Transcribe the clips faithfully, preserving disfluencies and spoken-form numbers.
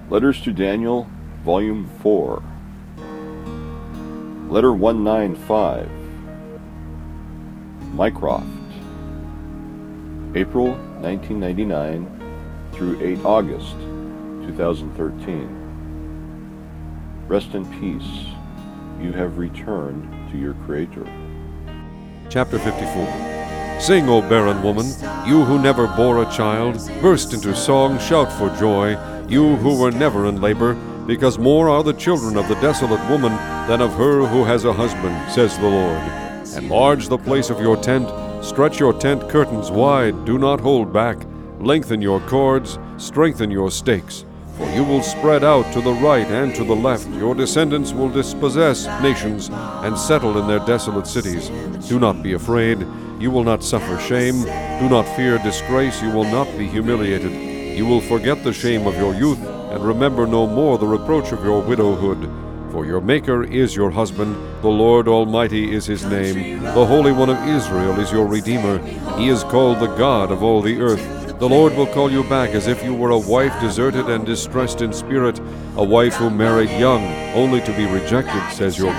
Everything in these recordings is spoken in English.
Letters to Daniel, Volume four. Letter one ninety-five. Mycroft. April nineteen ninety-nine through the eighth of August two thousand thirteen. Rest in peace. You have returned to your Creator. Chapter fifty-four. Sing, O barren woman, you who never bore a child, burst into song, shout for joy, you who were never in labor, because more are the children of the desolate woman than of her who has a husband, says the Lord. Enlarge the place of your tent, stretch your tent curtains wide, do not hold back, lengthen your cords, strengthen your stakes. For you will spread out to the right and to the left. Your descendants will dispossess nations and settle in their desolate cities. Do not be afraid. You will not suffer shame. Do not fear disgrace. You will not be humiliated. You will forget the shame of your youth and remember no more the reproach of your widowhood. For your Maker is your husband. The Lord Almighty is his name. The Holy One of Israel is your Redeemer. He is called the God of all the earth. The Lord will call you back as if you were a wife deserted and distressed in spirit, a wife who married young, only to be rejected, says your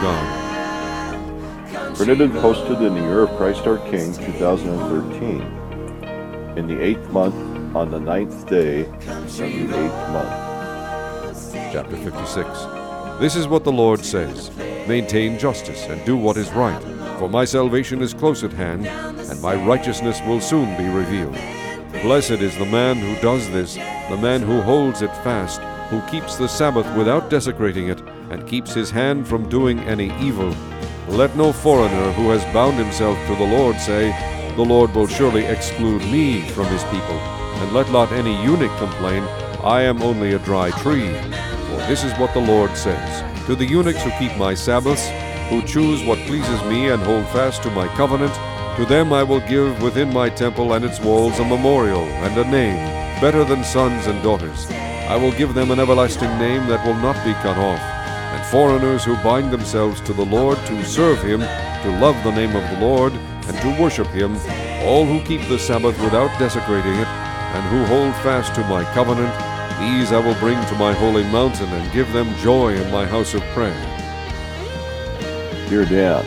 God. Printed and posted in the year of Christ our King, two thousand thirteen, in the eighth month, on the ninth day of the eighth month. Chapter fifty-six. This is what the Lord says, maintain justice and do what is right, for my salvation is close at hand, and my righteousness will soon be revealed. Blessed is the man who does this, the man who holds it fast, who keeps the Sabbath without desecrating it, and keeps his hand from doing any evil. Let no foreigner who has bound himself to the Lord say, the Lord will surely exclude me from his people. And let not any eunuch complain, I am only a dry tree. For this is what the Lord says, to the eunuchs who keep my Sabbaths, who choose what pleases me and hold fast to my covenant, to them I will give within my temple and its walls a memorial and a name, better than sons and daughters. I will give them an everlasting name that will not be cut off. And foreigners who bind themselves to the Lord to serve him, to love the name of the Lord, and to worship him, all who keep the Sabbath without desecrating it, and who hold fast to my covenant, these I will bring to my holy mountain and give them joy in my house of prayer. Dear Dan,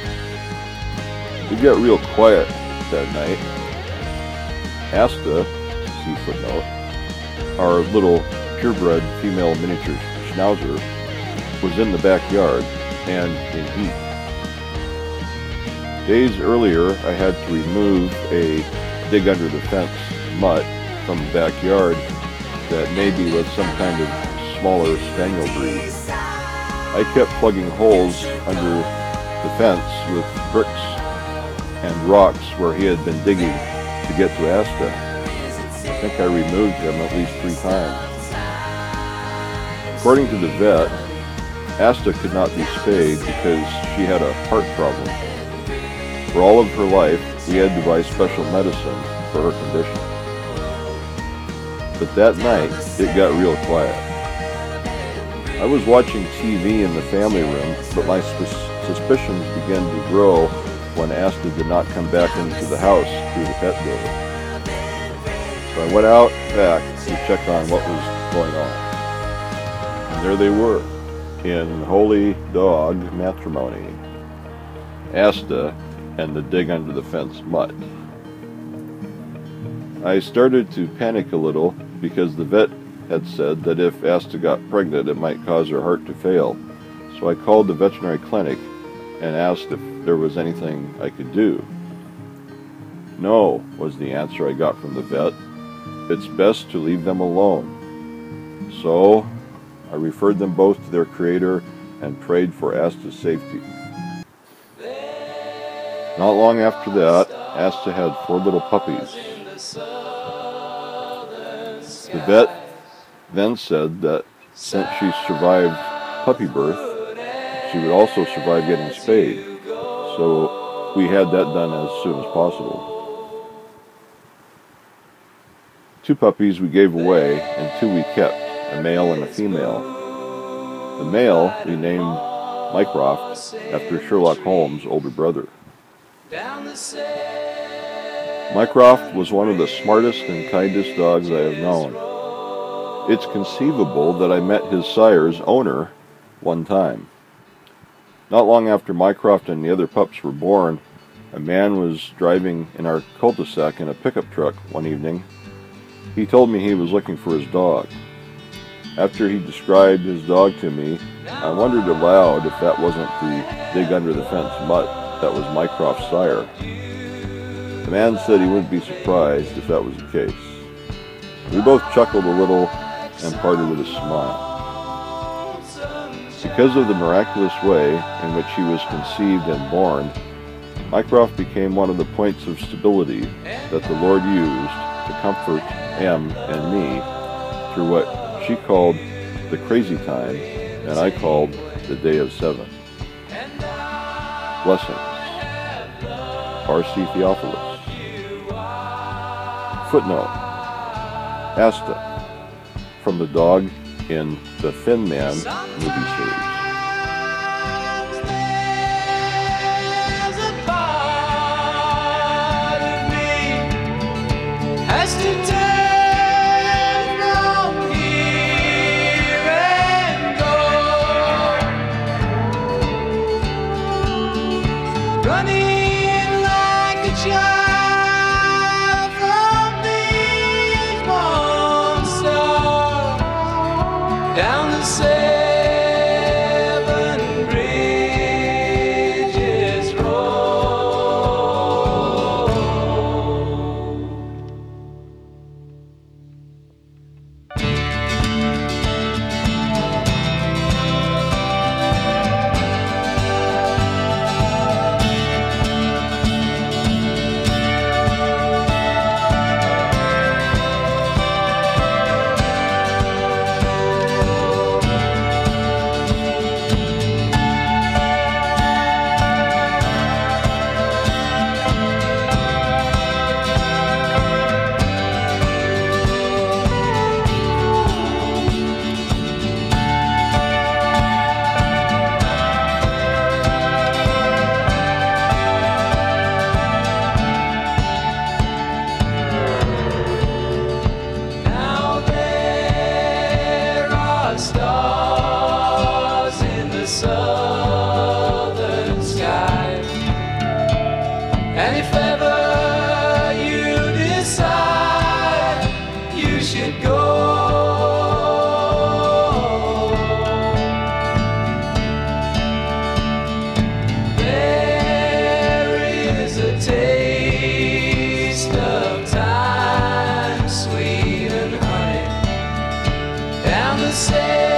it got real quiet that night. Asta, see footnote, our little purebred female miniature schnauzer, was in the backyard and in heat. Days earlier, I had to remove a dig under the fence mutt from the backyard that maybe was some kind of smaller spaniel breed. I kept plugging holes under the fence with bricks and rocks where he had been digging to get to Asta. I think I removed him at least three times. According to the vet, Asta could not be spayed because she had a heart problem. For all of her life, we had to buy special medicine for her condition. But that night, it got real quiet. I was watching T V in the family room, but my suspicions began to grow when Asta did not come back into the house through the pet door. So I went out back to check on what was going on. And there they were, in holy dog matrimony. Asta and the dig under the fence mutt. I started to panic a little because the vet had said that if Asta got pregnant, it might cause her heart to fail. So I called the veterinary clinic and asked if there was anything I could do. No, was the answer I got from the vet. It's best to leave them alone. So I referred them both to their Creator and prayed for Asta's safety. Not long after that, Asta had four little puppies. The vet then said that since she survived puppy birth, she would also survive getting spayed. So we had that done as soon as possible. Two puppies we gave away and two we kept, a male and a female. The male we named Mycroft after Sherlock Holmes' older brother. Mycroft was one of the smartest and kindest dogs I have known. It's conceivable that I met his sire's owner one time. Not long after Mycroft and the other pups were born, a man was driving in our cul-de-sac in a pickup truck one evening. He told me he was looking for his dog. After he described his dog to me, I wondered aloud if that wasn't the dig-under-the-fence mutt that was Mycroft's sire. The man said he wouldn't be surprised if that was the case. We both chuckled a little and parted with a smile. Because of the miraculous way in which he was conceived and born, Mycroft became one of the points of stability that the Lord used to comfort Em and me through what she called the crazy time and I called the day of seven. Blessings. R C Theophilus. Footnote. Asta, from the dog in the Thin Man movie series. Running like a child from these monsters down the seven bridges road. Stars in the southern sky, and if ever you decide you should go, there is a taste of time, sweet and honey, down the same